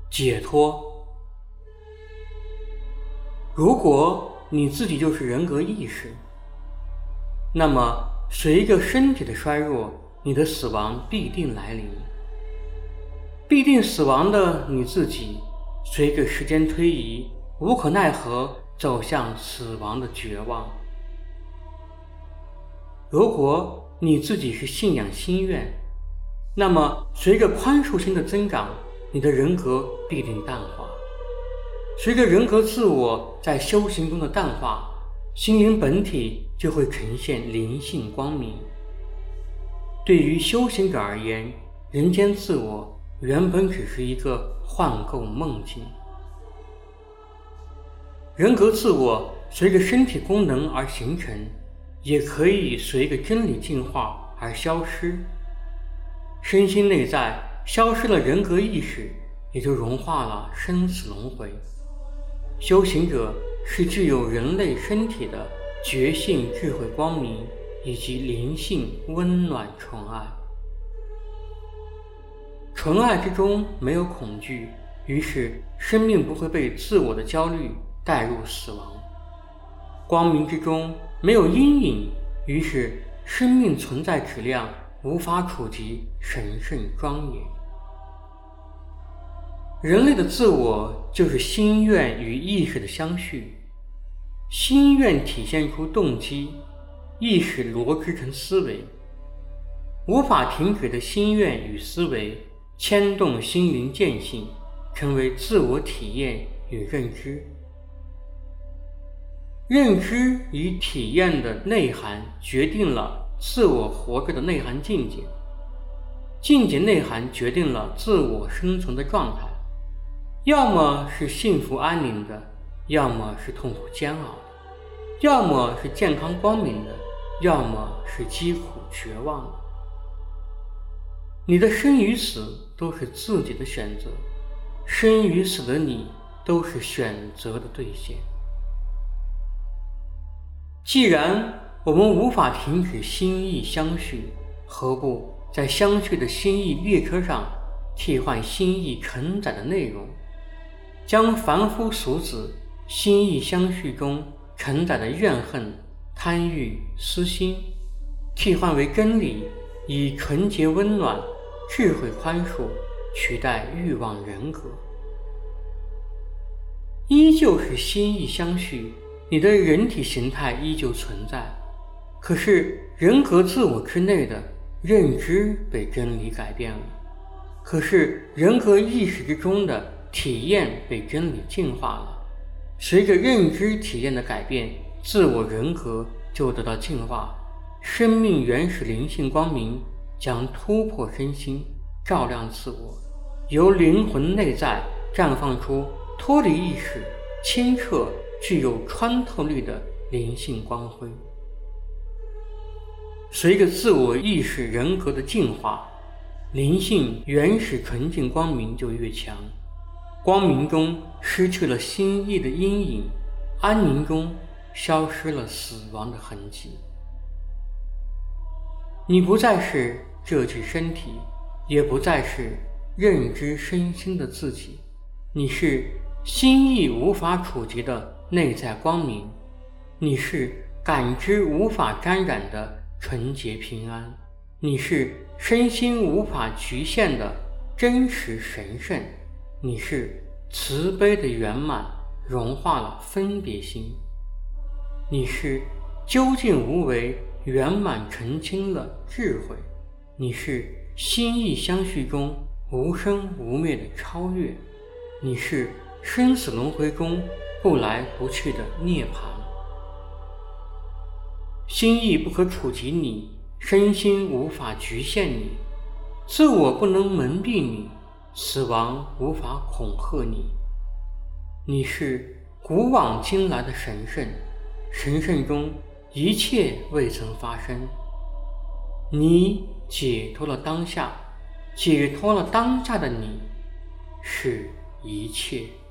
解脱。如果你自己就是人格意识，那么随着身体的衰弱，你的死亡必定来临。必定死亡的你自己，随着时间推移，无可奈何走向死亡的绝望。如果你自己是信仰心愿，那么随着宽恕心的增长，你的人格必定淡化。随着人格自我在修行中的淡化，心灵本体就会呈现灵性光明。对于修行者而言，人间自我原本只是一个幻构梦境。人格自我随着身体功能而形成，也可以随着真理进化而消失。身心内在消失了人格意识，也就融化了生死轮回。修行者是具有人类身体的觉性智慧光明以及灵性温暖纯爱。纯爱之中没有恐惧，于是生命不会被自我的焦虑带入死亡。光明之中没有阴影，于是生命存在质量无法触及神圣庄严。人类的自我就是心愿与意识的相续，心愿体现出动机，意识罗织成思维。无法停止的心愿与思维牵动心灵见性，成为自我体验与认知。认知与体验的内涵决定了自我活着的内涵境界，境界内涵决定了自我生存的状态，要么是幸福安宁的，要么是痛苦煎熬的，要么是健康光明的，要么是疾苦绝望的。你的生与死都是自己的选择，生与死的你都是选择的兑现。既然我们无法停止心意相续，何不在相续的心意列车上替换心意承载的内容，将凡夫俗子心意相续中承载的怨恨、贪欲、私心替换为真理，以纯洁温暖、智慧宽恕取代欲望人格。依旧是心意相续，你的人体形态依旧存在，可是人格自我之内的认知被真理改变了，可是人格意识之中的体验被真理净化了。随着认知体验的改变，自我人格就得到净化，生命原始灵性光明将突破身心，照亮自我，由灵魂内在绽放出脱离意识、清澈、具有穿透力的灵性光辉。随着自我意识人格的进化，灵性原始纯净光明就越强，光明中失去了心意的阴影，安宁中消失了死亡的痕迹。你不再是这具身体，也不再是认知身心的自己，你是心意无法触及的内在光明，你是感知无法沾染的纯洁平安，你是身心无法局限的真实神圣，你是慈悲的圆满融化了分别心，你是究竟无为圆满澄清了智慧，你是心意相续中无生无灭的超越，你是生死轮回中不来不去的涅槃。心意不可触及你，身心无法局限你，自我不能蒙蔽你，死亡无法恐吓你。你是古往今来的神圣，神圣中一切未曾发生。你解脱了当下，解脱了当下的你，是一切。